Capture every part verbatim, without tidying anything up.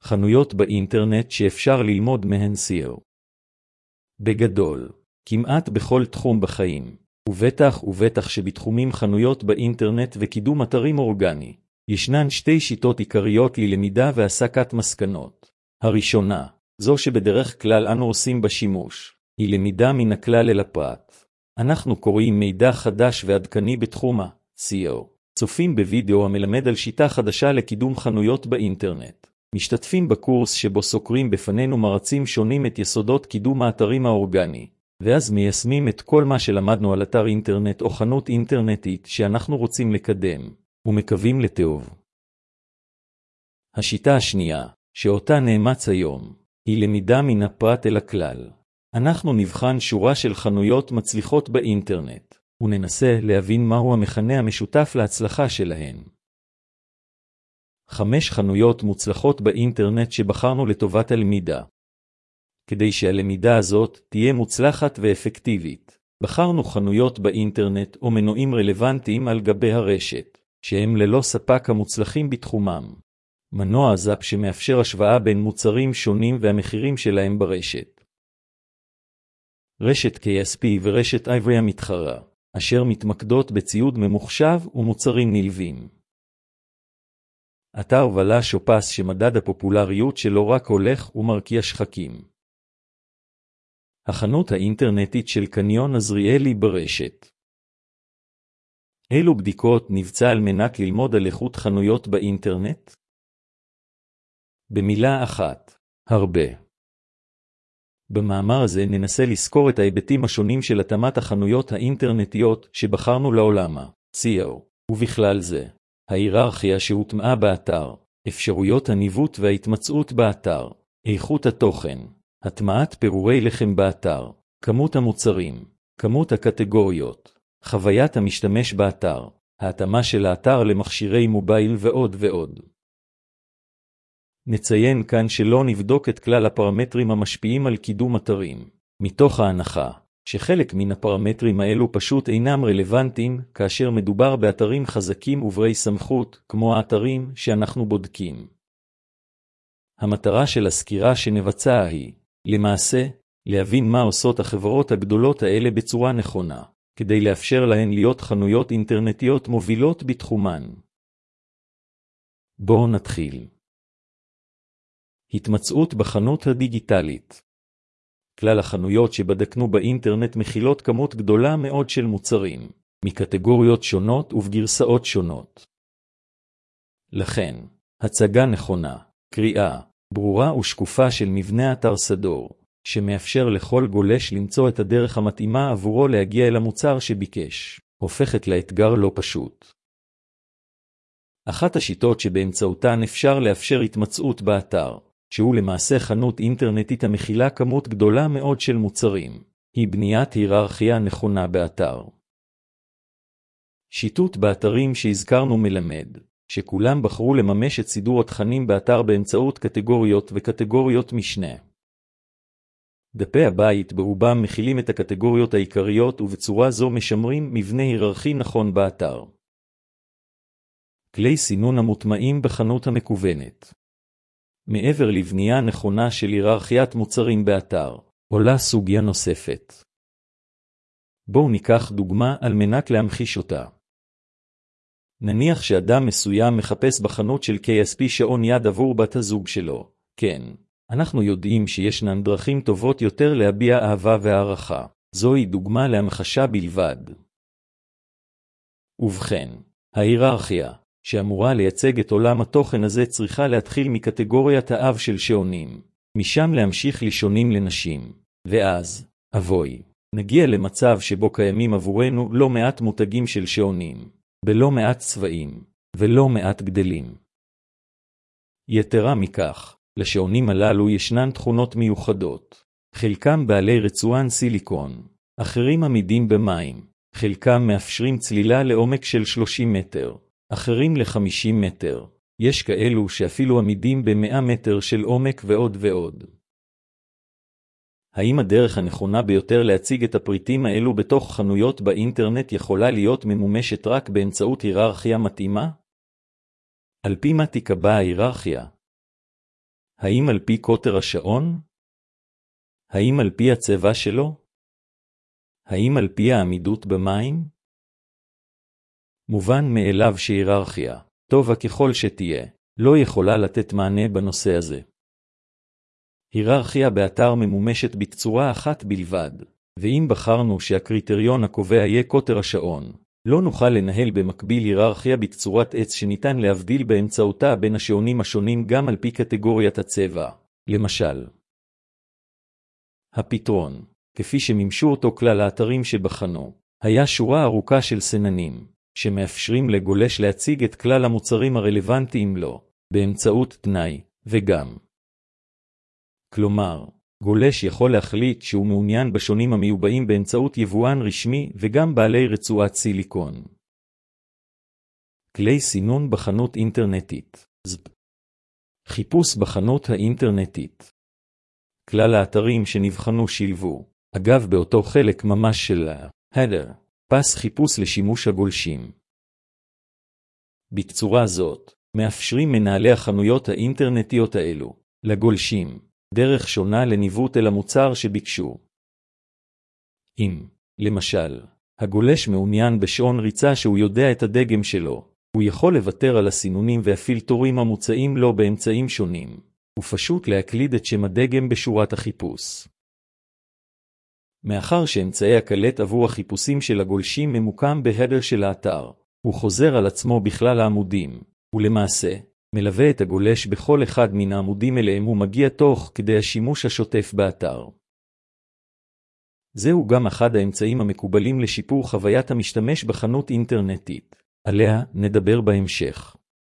חנויות באינטרנט שאפשר ללמוד מהן S E O. בגדול, כמעט בכל תחום בחיים, ובטח ובטח שבתחומים חנויות באינטרנט וקידום אתרים אורגני, ישנן שתי שיטות עיקריות ללמידה והסקת מסקנות. הראשונה, זו שבדרך כלל אנו עושים בשימוש, היא למידה מן הכלל אל הפרט. אנחנו קוראים מידע חדש ועדכני בתחום ה-S E O. צופים בווידאו המלמד על שיטה חדשה לקידום חנויות באינטרנט. משתתפים בקורס שבו סוקרים בפנינו מרצים שונים את יסודות קידום האתרים האורגני, ואז מיישמים את כל מה שלמדנו על אתר אינטרנט או חנות אינטרנטית שאנחנו רוצים לקדם, ומקווים לטוב. השיטה השנייה, שאותה נאמץ היום, היא למידה מן הפרט אל הכלל. אנחנו נבחן שורה של חנויות מצליחות באינטרנט, וננסה להבין מהו המכנה המשותף להצלחה שלהן. חמש חנויות מוצלחות באינטרנט שבחרנו לטובת הלמידה. כדי שהלמידה הזאת תהיה מוצלחת ואפקטיבית, בחרנו חנויות באינטרנט או מנועים רלוונטיים על גבי הרשת, שהם ללא ספק המוצלחים בתחומם. מנוע זאפ שמאפשר השוואה בין מוצרים שונים והמחירים שלהם ברשת. רשת K S P ורשת Ivory המתחרה, אשר מתמקדות בציוד ממוחשב ומוצרים נלווים. אתר ולה שופס שמדד הפופולריות שלו רק הולך ומרקיע שחקים. החנות האינטרנטית של קניון עזריאלי ברשת. אילו בדיקות נבצע על מנת ללמוד על איכות חנויות באינטרנט? במילה אחת, הרבה. במאמר הזה ננסה לזכור את ההיבטים השונים של התאמת החנויות האינטרנטיות שבחרנו לעולם ה-S E O, ובכלל זה, ההיררכיה שהוטמעה באתר, אפשרויות הניווט וההתמצאות באתר, איכות התוכן, הטמעת פירורי לחם באתר, כמות המוצרים, כמות הקטגוריות, חוויית המשתמש באתר, ההתאמה של האתר למכשירי מובייל ועוד ועוד. נציין כאן שלא נבדוק את כלל הפרמטרים המשפיעים על קידום אתרים, מתוך ההנחה שחלק מן הפרמטרים האלו פשוט אינם רלוונטיים כאשר מדובר באתרים חזקים וברי סמכות כמו האתרים שאנחנו בודקים. המטרה של הסקירה שנבצע היא, למעשה, להבין מה עושות החברות הגדולות האלה בצורה נכונה, כדי לאפשר להן להיות חנויות אינטרנטיות מובילות בתחומן. בואו נתחיל. התמצאות בחנות הדיגיטלית. כלל החנויות שבדקנו באינטרנט מכילות כמות גדולה מאוד של מוצרים, מקטגוריות שונות ובגרסאות שונות. לכן, הצגה נכונה, קריאה, ברורה ושקופה של מבנה אתר סדור, שמאפשר לכל גולש למצוא את הדרך המתאימה עבורו להגיע אל המוצר שביקש, הופכת לאתגר לא פשוט. אחת השיטות שבאמצעותן אפשר לאפשר התמצאות באתר, שהוא למעשה חנות אינטרנטית המכילה כמות גדולה מאוד של מוצרים, היא בניית היררכיה נכונה באתר. שיטוט באתרים שהזכרנו מלמד, שכולם בחרו לממש את סידור התכנים באתר באמצעות קטגוריות וקטגוריות משנה. דפי הבית ברובם מכילים את הקטגוריות העיקריות ובצורה זו משמרים מבנה היררכי נכון באתר. כלי סינון המוטמעים בחנות המקוונת. מעבר לבנייה נכונה של היררכיית מוצרים באתר, עולה סוגיה נוספת. בואו ניקח דוגמה על מנת להמחיש אותה. נניח שאדם מסוים מחפש בחנות של K S P שעון יד עבור בת הזוג שלו. כן, אנחנו יודעים שישנן דרכים טובות יותר להביע אהבה והערכה. זוהי דוגמה להמחשה בלבד. ובכן, ההיררכיה, שאמורה לייצג את עולם התוכן הזה צריכה להתחיל מקטגוריית האב של שעונים, משם להמשיך לשעונים לנשים, ואז, אבוי, נגיע למצב שבו קיימים עבורנו לא מעט מותגים של שעונים, בלא מעט צבעים, ולא מעט גדלים. יתרה מכך, לשעונים הללו ישנן תכונות מיוחדות, חלקם בעלי רצוען סיליקון, אחרים עמידים במים, חלקם מאפשרים צלילה לעומק של שלושים מטר, אחרים ל-חמישים מטר, יש כאלו שאפילו עמידים ב-מאה מטר של עומק ועוד ועוד. האם הדרך הנכונה ביותר להציג את הפריטים האלו בתוך חנויות באינטרנט יכולה להיות ממומשת רק באמצעות היררכיה מתאימה? על פי מה תיקבע ההיררכיה? האם על פי קוטר השעון? האם על פי הצבע שלו? האם על פי העמידות במים? מובן מאליו שהיררכיה, טובה ככל שתהיה, לא יכולה לתת מענה בנושא הזה. היררכיה באתר ממומשת בצורה אחת בלבד, ואם בחרנו שהקריטריון הקובע יהיה קוטר השעון, לא נוכל לנהל במקביל היררכיה בצורת עץ שניתן להבדיל באמצעותה בין השעונים השונים גם על פי קטגוריית הצבע. למשל, הפתרון, כפי שמימשו אותו כלל האתרים שבחנו, היה שורה ארוכה של סננים, שמאפשרים לגולש להציג את כלל המוצרים הרלוונטיים לו, באמצעות תנאי, וגם. כלומר, גולש יכול להחליט שהוא מעוניין בשונים המיובאים באמצעות יבואן רשמי וגם בעלי רצועת סיליקון. כלי סינון בחנות אינטרנטית. זפ. חיפוש בחנות האינטרנטית. כלל האתרים שנבחנו שילבו, אגב באותו חלק ממש של header, פס חיפוש לשימוש הגולשים. בצורה זאת, מאפשרים מנהלי החנויות האינטרנטיות האלו, לגולשים, דרך שונה לניווט אל המוצר שביקשו. אם, למשל, הגולש מעוניין בשעון ריצה שהוא יודע את הדגם שלו, הוא יכול לוותר על הסינונים והפילטורים המוצעים לו באמצעים שונים, ופשוט להקליד את שם הדגם בשורת החיפוש. מאחר שאמצעי הקלט עבור החיפושים של הגולשים ממוקם בהדר של האתר, הוא חוזר על עצמו בכלל העמודים, ולמעשה, מלווה את הגולש בכל אחד מן העמודים אליהם הוא מגיע תוך כדי השימוש השוטף באתר. זהו גם אחד האמצעים המקובלים לשיפור חוויית המשתמש בחנות אינטרנטית, עליה נדבר בהמשך.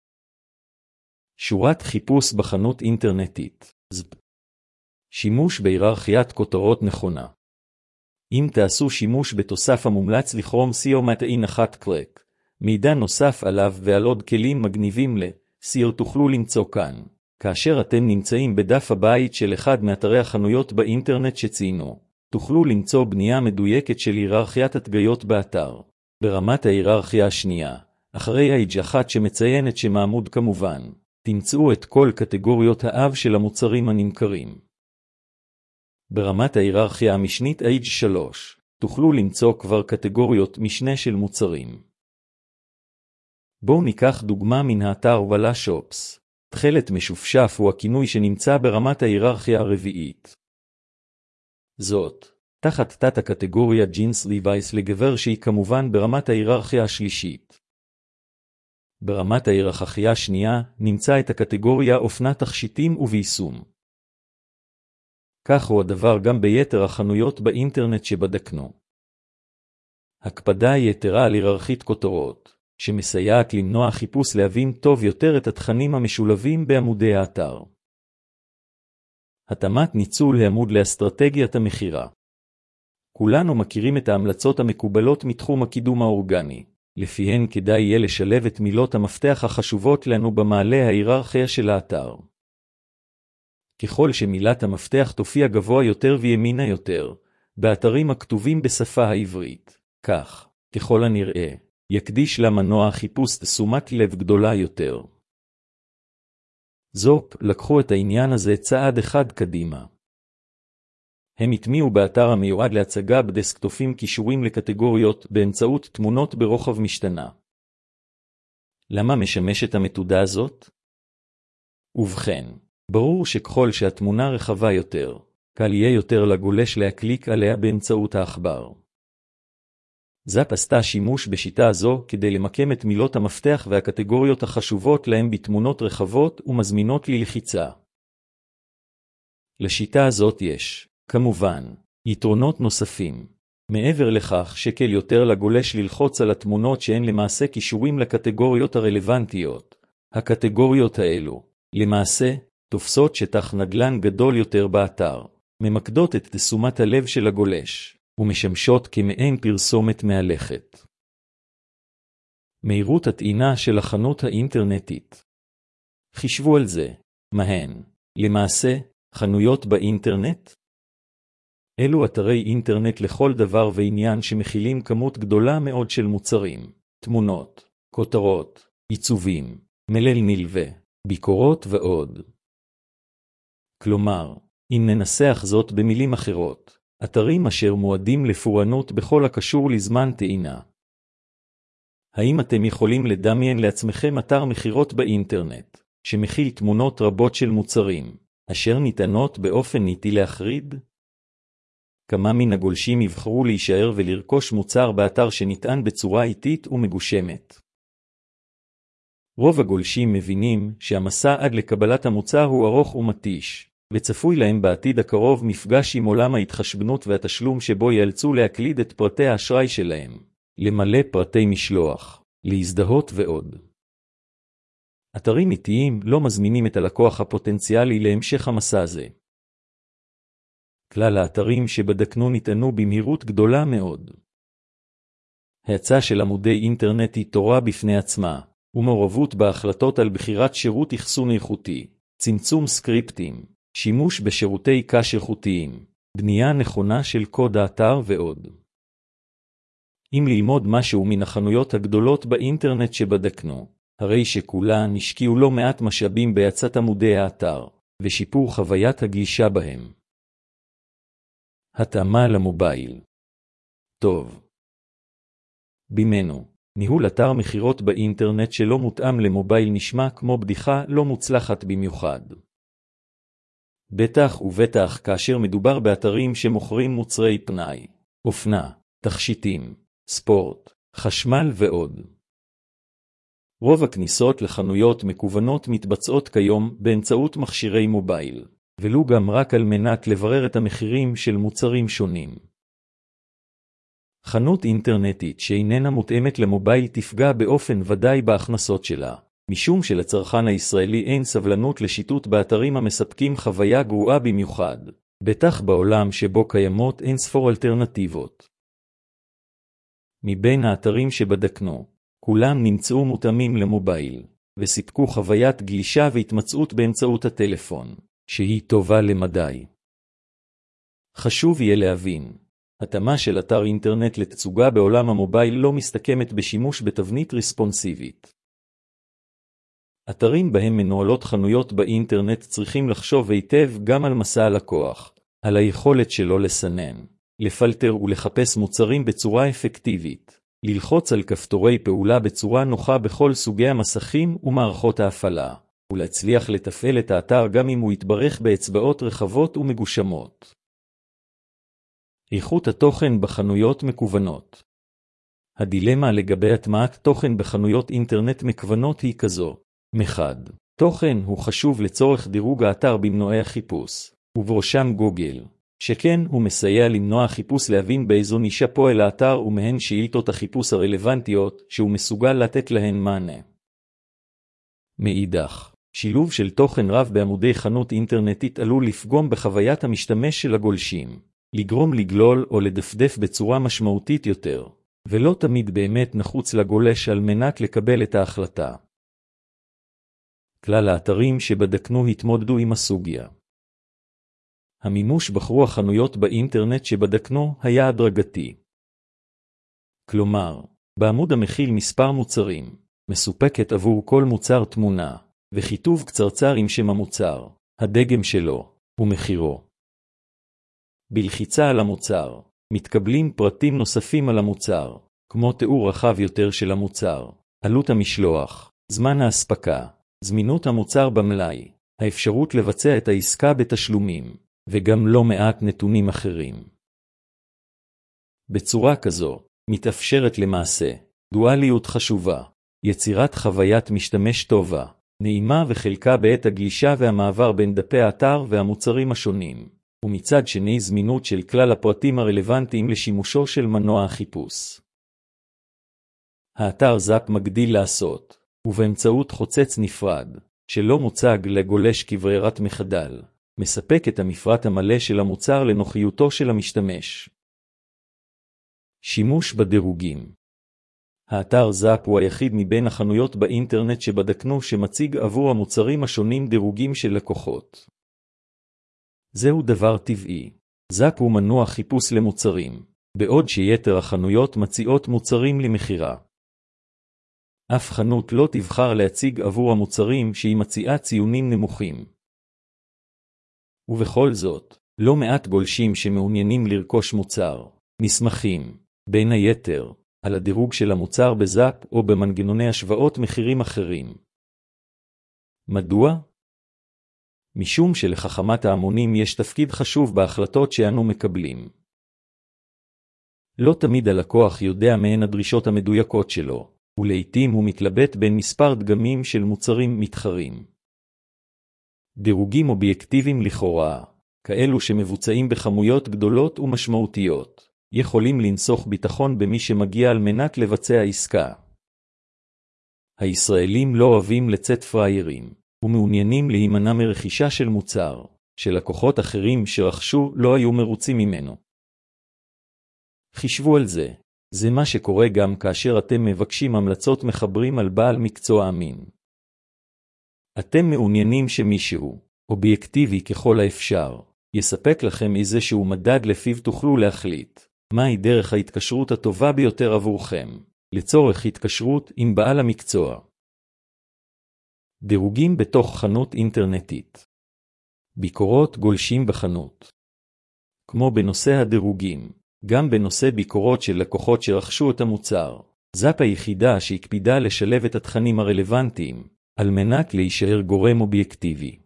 שורת חיפוש בחנות אינטרנטית. זפ. שימוש בהיררכיית כותרות נכונה. אם תעשו שימוש בתוסף המומלץ לכרום סיו מטעין אחת קלק, מידע נוסף עליו ועל עוד כלים מגניבים לסיור תוכלו למצוא כאן, כאשר אתם נמצאים בדף הבית של אחד מאתרי החנויות באינטרנט שציינו, תוכלו למצוא בנייה מדויקת של היררכיית התגיות באתר. ברמת ההיררכיה השנייה, אחרי אייג' אחת שמציין את שם העמוד כמובן, תמצאו את כל קטגוריות האב של המוצרים הנמכרים. ברמת ההיררכיה המשנית אייג' שלוש, תוכלו למצוא כבר קטגוריות משנה של מוצרים. בואו ניקח דוגמה מן האתר וואלה שופס. תכלת משופשף הוא הכינוי שנמצא ברמת ההיררכיה הרביעית. זאת, תחת תת הקטגוריה ג'ינס ליווייס לגבר שהיא כמובן ברמת ההיררכיה השלישית. ברמת ההיררכיה השנייה נמצא את הקטגוריה אופנה תכשיטים וביישום. כך הוא הדבר גם ביתר החנויות באינטרנט שבדקנו. הקפדה יתרה על היררכית כותרות, שמסייעת למנוע חיפוש להבין טוב יותר את התכנים המשולבים בעמודי האתר. התאמת ניצול העמוד לאסטרטגיית המחירה. כולנו מכירים את ההמלצות המקובלות מתחום הקידום האורגני, לפיהן כדאי יהיה לשלב את מילות המפתח החשובות לנו במעלה ההיררכיה של האתר. ככל שמילת המפתח תופיע גבוה יותר וימינה יותר, באתרים הכתובים בשפה העברית, כך, ככל הנראה, יקדיש למנוע החיפוש תשומת לב גדולה יותר. זופ לקחו את העניין הזה צעד אחד קדימה. הם הטמיעו באתר המיועד להצגה בדסקטופים קישורים לקטגוריות באמצעות תמונות ברוחב משתנה. למה משמשת המתודה הזאת? ובכן, ברור שככל שהתמונה רחבה יותר, קל יהיה יותר לגולש להקליק עליה באמצעות העכבר. זאפ עשתה שימוש בשיטה הזו כדי למקם את מילות המפתח והקטגוריות החשובות להם בתמונות רחבות ומזמינות ללחיצה. לשיטה הזאת יש, כמובן, יתרונות נוספים. מעבר לכך שקל יותר לגולש ללחוץ על התמונות שהן למעשה קישורים לקטגוריות הרלוונטיות. הקטגוריות האלו, למעשה, תופסות שטח נדל"ן גדול יותר באתר, ממקדות את תשומת הלב של הגולש, ומשמשות כמעין פרסומת מהלכת. מהירות הטעינה של החנות האינטרנטית. חישבו על זה, מהן, למעשה, חנויות באינטרנט? אלו אתרי אינטרנט לכל דבר ועניין שמכילים כמות גדולה מאוד של מוצרים, תמונות, כותרות, עיצובים, מלל נלווה, ביקורות ועוד. כלומר, אם ננסח זאת במילים אחרות, אתרים אשר מועדים לפורענות בכל הקשור לזמן טעינה. האם אתם יכולים לדמיין לעצמכם אתר מחירות באינטרנט, שמכיל תמונות רבות של מוצרים, אשר ניתנות באופן ניטי להחריד? כמה מן הגולשים יבחרו להישאר ולרכוש מוצר באתר שנטען בצורה איטית ומגושמת? רוב הגולשים מבינים שהמסע עד לקבלת המוצר הוא ארוך ומתיש, וצפוי להם בעתיד הקרוב מפגש עם עולם ההתחשבנות והתשלום שבו ייאלצו להקליד את פרטי האשראי שלהם, למלא פרטי משלוח, להזדהות ועוד. אתרים איטיים לא מזמינים את הלקוח הפוטנציאלי להמשך המסע הזה. כלל האתרים שבדקנו נטענו במהירות גדולה מאוד. ההצעה של עמודי אינטרנט היא תורה בפני עצמה, ומעורבות בהחלטות על בחירת שירות אחסון איכותי, צמצום סקריפטים, שימוש בשירותי קש איכותיים, בנייה נכונה של קוד האתר ועוד. אם ללמוד משהו מן החנויות הגדולות באינטרנט שבדקנו, הרי שכולן השקיעו לא מעט משאבים בהצעת עמודי האתר, ושיפור חוויית הגישה בהם. התאמה למובייל. טוב. בימנו, ניהול אתר מחירות באינטרנט שלא מותאם למובייל נשמע כמו בדיחה לא מוצלחת במיוחד. בטח ובטח כאשר מדובר באתרים שמוכרים מוצרי פנאי, אופנה, תכשיטים, ספורט, חשמל ועוד. רוב הכניסות לחנויות מקוונות מתבצעות כיום באמצעות מכשירי מובייל, ולו גם רק על מנת לברר את המחירים של מוצרים שונים. חנות אינטרנטית שאיננה מותאמת למובייל תפגע באופן ודאי בהכנסות שלה, משום שלצרכן הישראלי אין סבלנות לשיטוט באתרים המספקים חוויה גרועה במיוחד, בטח בעולם שבו קיימות אין ספור אלטרנטיבות. מבין האתרים שבדקנו, כולם נמצאו מותאמים למובייל, וסיפקו חוויית גלישה והתמצאות באמצעות הטלפון, שהיא טובה למדי. חשוב יהיה להבין, התאמה של אתר אינטרנט לתצוגה בעולם המובייל לא מסתכמת בשימוש בתבנית ריספונסיבית. אתרים בהם מנוהלות חנויות באינטרנט צריכים לחשוב היטב גם על מסע הלקוח, על היכולת שלו לסנן, לפלטר ולחפש מוצרים בצורה אפקטיבית, ללחוץ על כפתורי פעולה בצורה נוחה בכל סוגי המסכים ומערכות ההפעלה, ולהצליח לתפעל את האתר גם אם הוא יתברך באצבעות רחבות ומגושמות. איכות התוכן בחנויות מקוונות. הדילמה לגבי הטמעת תוכן בחנויות אינטרנט מקוונות היא כזו. מחד, תוכן הוא חשוב לצורך דירוג האתר במנועי החיפוש, ובראשם גוגל, שכן הוא מסייע למנוע חיפוש להבין באיזו נישה פועל האתר ומהן שאילתות החיפוש הרלוונטיות שהוא מסוגל לתת להן מענה. מאידך, שילוב של תוכן רב בעמודי חנות אינטרנטית עלול לפגום בחוויית המשתמש של הגולשים, לגרום לגלול או לדפדף בצורה משמעותית יותר, ולא תמיד באמת נחוץ לגולש על מנת לקבל את ההחלטה. כלל האתרים שבדקנו התמודדו עם הסוגיה. המימוש בחרו החנויות באינטרנט שבדקנו היה הדרגתי. כלומר, בעמוד המכיל מספר מוצרים, מסופקת עבור כל מוצר תמונה, וכיתוב קצרצר עם שם המוצר, הדגם שלו, ומחירו. בלחיצה על המוצר, מתקבלים פרטים נוספים על המוצר, כמו תיאור רחב יותר של המוצר, עלות המשלוח, זמן ההספקה, זמינות המוצר במלאי, האפשרות לבצע את העסקה בתשלומים, וגם לא מעט נתונים אחרים. בצורה כזו, מתאפשרת למעשה, דואליות חשובה, יצירת חוויית משתמש טובה, נעימה וחלקה בעת הגלישה והמעבר בין דפי האתר והמוצרים השונים, ומצד שני זמינות של כלל הפרטים הרלוונטיים לשימושו של מנוע החיפוש. האתר זאפ מגדיל לעשות, ובאמצעות חוצץ נפרד, שלא מוצג לגולש כברירת מחדל, מספק את המפרט המלא של המוצר לנוחיותו של המשתמש. שימוש בדירוגים. האתר זאפ הוא היחיד מבין החנויות באינטרנט שבדקנו שמציג עבור המוצרים השונים דירוגים של לקוחות. זהו דבר טבעי. זאפ הוא מנוע חיפוש למוצרים, בעוד שיתר החנויות מציעות מוצרים למחירה. אף חנות לא תבחר להציג עבור המוצרים שהיא מציעה ציונים נמוכים. ובכל זאת, לא מעט גולשים שמעוניינים לרכוש מוצר, נסמכים, בין היתר, על הדירוג של המוצר בזאפ או במנגנוני השוואות מחירים אחרים. מדוע? משום שלחכמת ההמונים יש תפקיד חשוב בהחלטות שאנו מקבלים. לא תמיד הלקוח יודע מהן הדרישות המדויקות שלו, ולעיתים הוא מתלבט בין מספר דגמים של מוצרים מתחרים. דירוגים אובייקטיביים לכאורה, כאלו שמבוצעים בכמויות גדולות ומשמעותיות, יכולים לנסוך ביטחון במי שמגיע על מנת לבצע עסקה. הישראלים לא אוהבים לצאת פריירים, ומעוניינים להימנע מרכישה של מוצר, שלקוחות אחרים שרכשו לא היו מרוצים ממנו. חישבו על זה, זה מה שקורה גם כאשר אתם מבקשים המלצות מחברים על בעל מקצוע אמין. אתם מעוניינים שמישהו, אובייקטיבי ככל האפשר, יספק לכם איזשהו מדד לפיו תוכלו להחליט, מהי דרך ההתקשרות הטובה ביותר עבורכם, לצורך התקשרות עם בעל המקצוע. דירוגים בתוך חנות אינטרנטית. ביקורות גולשים בחנות. כמו בנושא הדירוגים, גם בנושא ביקורות של לקוחות שרכשו את המוצר, זאפ היחידה שהקפידה לשלב את התכנים הרלוונטיים, על מנת להישאר גורם אובייקטיבי.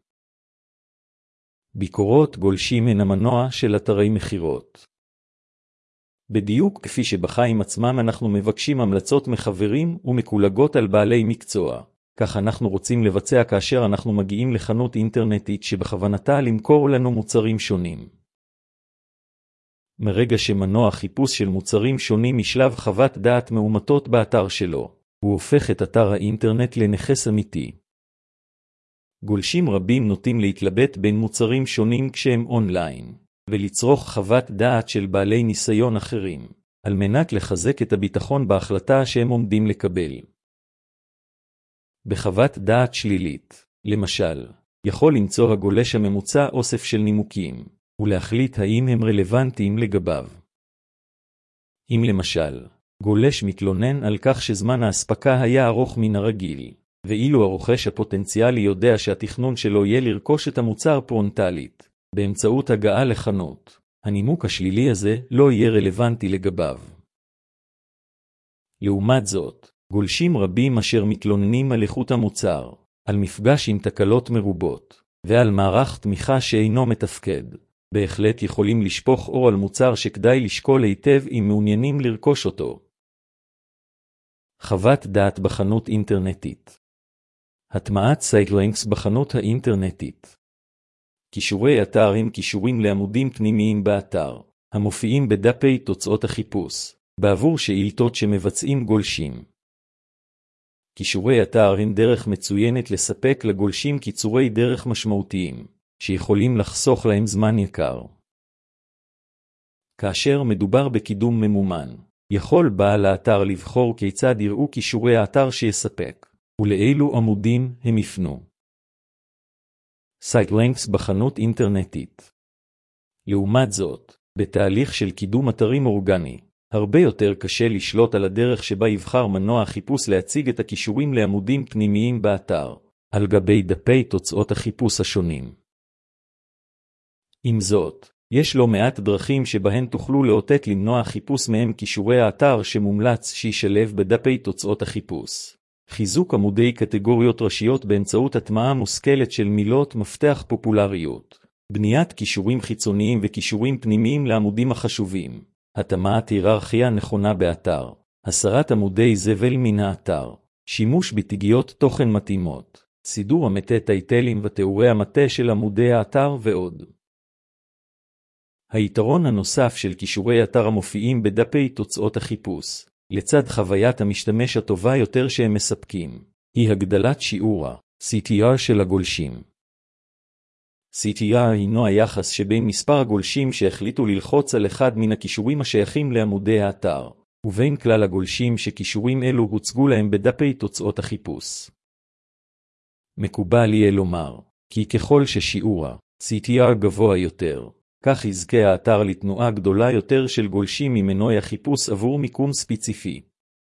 ביקורות גולשים הן המנוע של אתרי מחירות. בדיוק כפי שבחיים עצמם אנחנו מבקשים המלצות מחברים ומקולגות על בעלי מקצוע, כך אנחנו רוצים לבצע כאשר אנחנו מגיעים לחנות אינטרנטית שבכוונתה למכור לנו מוצרים שונים. מרגע שמנוע חיפוש של מוצרים שונים משלב חוות דעת מאומתות באתר שלו, הוא הופך את אתר האינטרנט לנכס אמיתי. גולשים רבים נוטים להתלבט בין מוצרים שונים כשהם אונליין, ולצרוך חוות דעת של בעלי ניסיון אחרים, על מנת לחזק את הביטחון בהחלטה שהם עומדים לקבל. בחוות דעת שלילית, למשל, יכול למצוא הגולש הממוצע אוסף של נימוקים, ולהחליט האם הם רלוונטיים לגביו. אם למשל, גולש מתלונן על כך שזמן ההספקה היה ארוך מן הרגיל, ואילו הרוכש הפוטנציאלי יודע שהתכנון שלו יהיה לרכוש את המוצר פרונטלית, באמצעות הגעה לחנות, הנימוק השלילי הזה לא יהיה רלוונטי לגביו. לעומת זאת, גולשים רבים אשר מתלוננים על איכות המוצר, על מפגש עם תקלות מרובות, ועל מערך תמיכה שאינו מתפקד, בהחלט יכולים לשפוך אור על מוצר שכדאי לשקול היטב אם מעוניינים לרכוש אותו. חוות דעת בחנות אינטרנטית. הטמעת סייטלינקס בחנות האינטרנטית. קישורי אתר הם קישורים לעמודים פנימיים באתר, המופיעים בדפי תוצאות החיפוש, בעבור שאילתות שמבצעים גולשים. קישורי אתר הם דרך מצוינת לספק לגולשים קיצורי דרך משמעותיים, שיכולים לחסוך להם זמן יקר. כאשר מדובר בקידום ממומן, יכול בעל האתר לבחור כיצד יראו קישורי האתר שיספק, ולאילו עמודים הם יפנו. סייטלינקס בחנות אינטרנטית. לעומת זאת, בתהליך של קידום אתרים אורגני, הרבה יותר קשה לשלוט על הדרך שבה יבחר מנוע החיפוש להציג את הקישורים לעמודים פנימיים באתר, על גבי דפי תוצאות החיפוש השונים. עם זאת, יש לא מעט דרכים שבהן תוכלו לאותת למנוע חיפוש מהם קישורי האתר שמומלץ שישלב בדפי תוצאות החיפוש. חיזוק עמודי קטגוריות ראשיות באמצעות הטמעה מושכלת של מילות מפתח פופולריות. בניית קישורים חיצוניים וקישורים פנימיים לעמודים החשובים. הטמעת היררכיה נכונה באתר. הסרת עמודי זבל מן האתר. שימוש בתגיות תוכן מתאימות. סידור המטה טייטלים ותיאורי המטה של עמודי האתר ועוד. היתרון הנוסף של קישורי אתר המופיעים בדפי תוצאות החיפוש, לצד חוויית המשתמש הטובה יותר שהם מספקים, היא הגדלת שיעור ה-סי טי אר של הגולשים. סי טי אר הינו היחס שבין מספר הגולשים שהחליטו ללחוץ על אחד מן הקישורים השייכים לעמודי האתר, ובין כלל הגולשים שקישורים אלו הוצגו להם בדפי תוצאות החיפוש. מקובל יהיה לומר, כי ככל ששיעור ה-סי טי אר גבוה יותר, כך יזכה האתר לתנועה גדולה יותר של גולשים ממנועי החיפוש עבור מיקום ספציפי.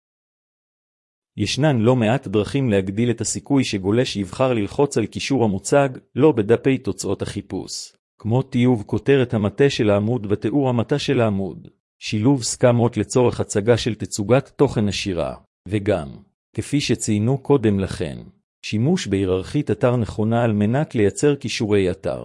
ישנן לא מעט דרכים להגדיל את הסיכוי שגולש יבחר ללחוץ על קישור המוצג, לא בדפי תוצאות החיפוש, כמו טיוב כותרת המטה של העמוד ותיאור המטה של העמוד, שילוב סכמות לצורך הצגה של תצוגת תוכן עשירה, וגם, כפי שציינו קודם לכן, שימוש בהיררכית אתר נכונה על מנת לייצר קישורי אתר.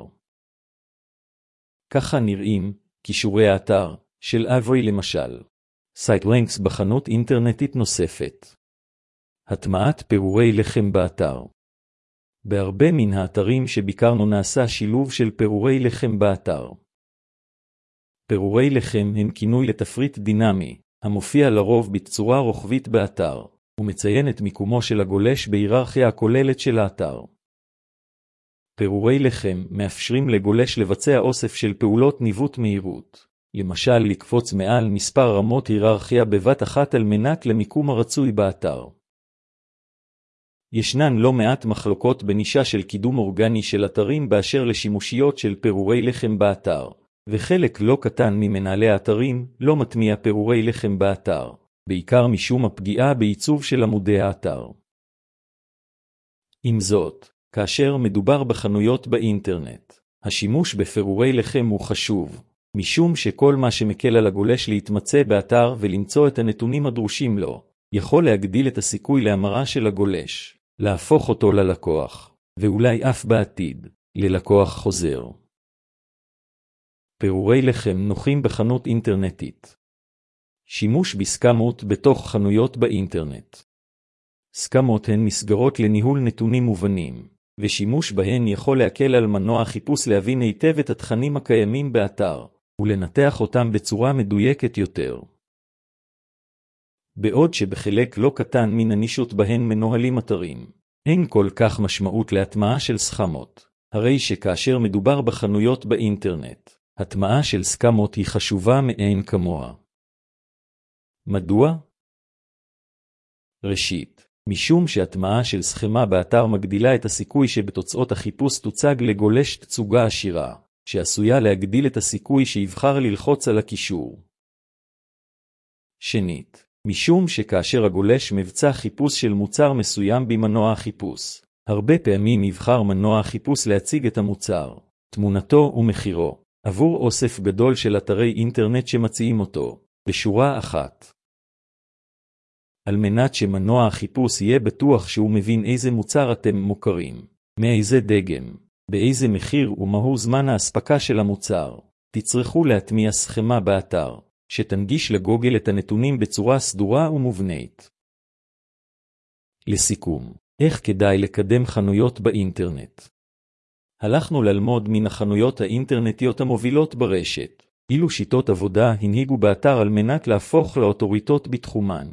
ככה נראים קישורי האתר של אברי למשל. סייטלינקס בחנות אינטרנטית נוספת. הטמעת פירורי לחם באתר. בהרבה מן האתרים שביקרנו נעשה שילוב של פירורי לחם באתר. פירורי לחם הם כינוי לתפריט דינמי, המופיע לרוב בצורה רוחבית באתר, ומציין את מיקומו של הגולש בהיררכיה הכוללת של האתר. פירורי לחם מאפשרים לגולש לבצע אוסף של פעולות ניווט מהירות, למשל לקפוץ מעל מספר רמות היררכיה בבת אחת על מנת למיקום הרצוי באתר. ישנן לא מעט מחלוקות בנישה של קידום אורגני של אתרים באשר לשימושיות של פירורי לחם באתר, וחלק לא קטן ממנהלי האתרים לא מטמיע פירורי לחם באתר, בעיקר משום הפגיעה בעיצוב של עמודי האתר. עם זאת, כאשר מדובר בחנויות באינטרנט, השימוש בפירורי לחם הוא חשוב, משום שכל מה שמקל על הגולש להתמצא באתר ולמצוא את הנתונים הדרושים לו, יכול להגדיל את הסיכוי להמרה של הגולש, להפוך אותו ללקוח, ואולי אף בעתיד, ללקוח חוזר. פירורי לחם נוחים בחנות אינטרנטית. שימוש בסכמות בתוך חנויות באינטרנט. סכמות הן מסגרות לניהול נתונים מובנים, ושימוש בהן יכול להקל על מנוע חיפוש להבין היטב את התכנים הקיימים באתר, ולנתח אותם בצורה מדויקת יותר. בעוד שבחלק לא קטן מן הנישות בהן מנוהלים אתרים, אין כל כך משמעות להטמעה של סכמות, הרי שכאשר מדובר בחנויות באינטרנט, הטמעה של סכמות היא חשובה מאין כמוה. מדוע? ראשית, משום שהטמעה של סכמה באתר מגדילה את הסיכוי שבתוצאות החיפוש תוצג לגולש תצוגה עשירה, שעשויה להגדיל את הסיכוי שיבחר ללחוץ על הקישור. שנית, משום שכאשר הגולש מבצע חיפוש של מוצר מסוים במנוע החיפוש, הרבה פעמים יבחר מנוע החיפוש להציג את המוצר, תמונתו ומחירו, עבור אוסף גדול של אתרי אינטרנט שמציעים אותו, בשורה אחת. על מנת שמנוע החיפוש יהיה בטוח שהוא מבין איזה מוצר אתם מוכרים, מאיזה דגם, באיזה מחיר ומהו זמן ההספקה של המוצר, תצטרכו להטמיע סכמה באתר, שתנגיש לגוגל את הנתונים בצורה סדורה ומובנית. לסיכום, איך כדאי לקדם חנויות באינטרנט? הלכנו ללמוד מן החנויות האינטרנטיות המובילות ברשת, אילו שיטות עבודה הנהיגו באתר על מנת להפוך לאוטוריטות בתחומן.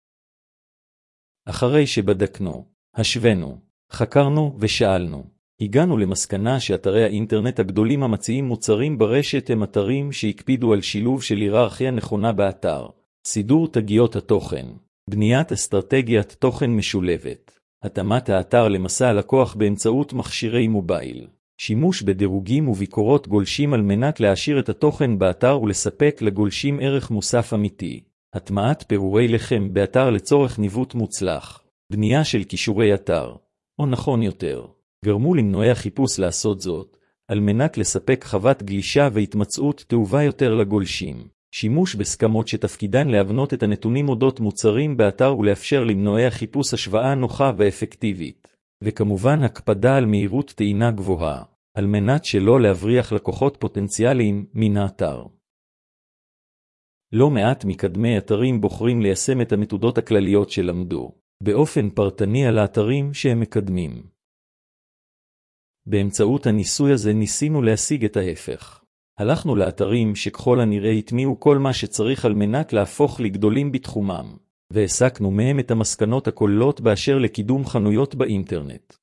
אחרי שבדקנו, השווינו, חקרנו ושאלנו, הגענו למסקנה שאתרי האינטרנט הגדולים המציעים מוצרים ברשת הם אתרים שהקפידו על שילוב של היררכיה נכונה באתר, סידור תגיות התוכן, בניית אסטרטגיית תוכן משולבת, התאמת האתר למסע הלקוח באמצעות מכשירי מובייל, שימוש בדירוגים וביקורות גולשים על מנת להעשיר את התוכן באתר ולספק לגולשים ערך מוסף אמיתי, הטמעת פירורי לחם באתר לצורך ניווט מוצלח, בנייה של קישורי אתר, או נכון יותר, גרמו למנועי החיפוש לעשות זאת, על מנת לספק חוות גלישה והתמצאות טובה יותר לגולשים, שימוש בסכמות שתפקידן להבנות את הנתונים אודות מוצרים באתר ולאפשר למנועי החיפוש השוואה נוחה ואפקטיבית, וכמובן הקפדה על מהירות טעינה גבוהה, על מנת שלא להבריח לקוחות פוטנציאליים מן האתר. לא מעט מקדמי אתרים בוחרים ליישם את המתודות הכלליות שלמדו, באופן פרטני על האתרים שהם מקדמים. באמצעות הניסוי הזה ניסינו להשיג את ההפך. הלכנו לאתרים שככל הנראה התמיעו כל מה שצריך על מנת להפוך לגדולים בתחומם, והסקנו מהם את המסקנות הכוללות באשר לקידום חנויות באינטרנט.